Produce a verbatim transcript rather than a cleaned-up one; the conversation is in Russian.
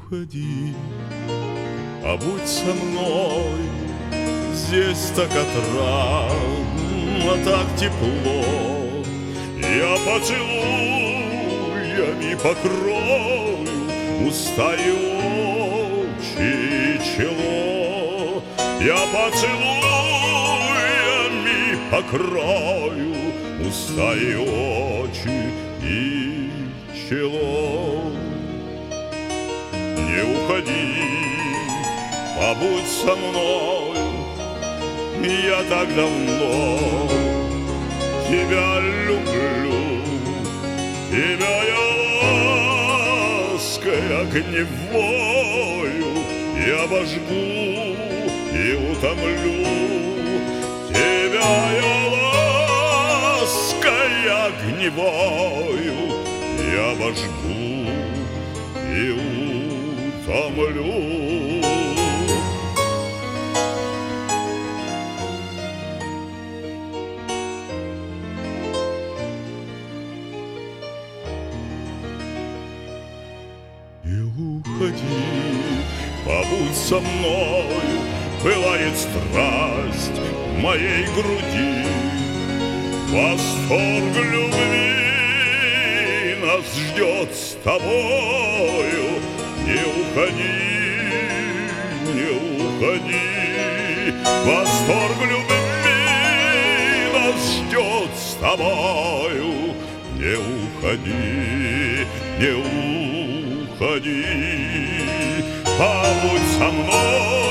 уходи, а будь со мной. Здесь так отрадно, так тепло. Я поцелуями покрою уста и очи и чело. Я поцелуями покрою уста и очи и чело. Не уходи, побудь со мною. Я так давно тебя люблю, тебя я лаской огневою я обожгу и утомлю. Тебя я лаской огневою я обожгу и утомлю. Не уходи, побудь со мною, пылает страсть в моей груди. Восторг любви нас ждет с тобою. Не уходи, не уходи, восторг любви нас ждет с тобою. Не уходи, не уходи. Уходи, побудь со мной.